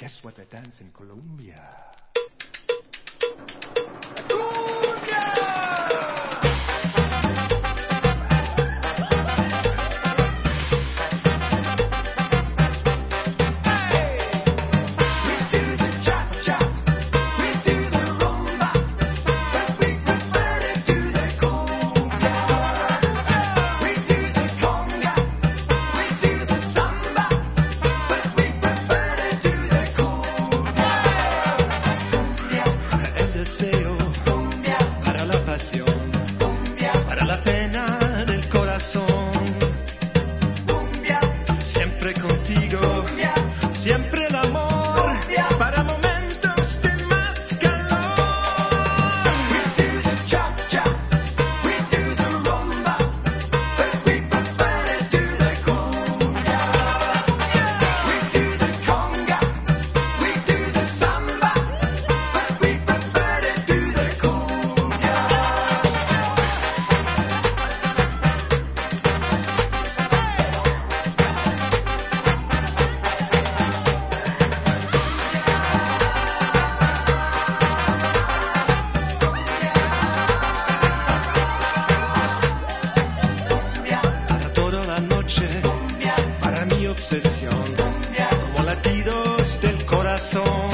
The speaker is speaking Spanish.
Guess what they dance in Colombia? Para la pena del corazón, siempre contigo, siempre el amor, para momentos de más calor. We do the cha-cha, we do the rumba, but we prefer to do the cumbia. We do the conga, we do the samba, but we prefer to do the cumbia. Para toda la noche, para mi obsesión, como latidos del corazón.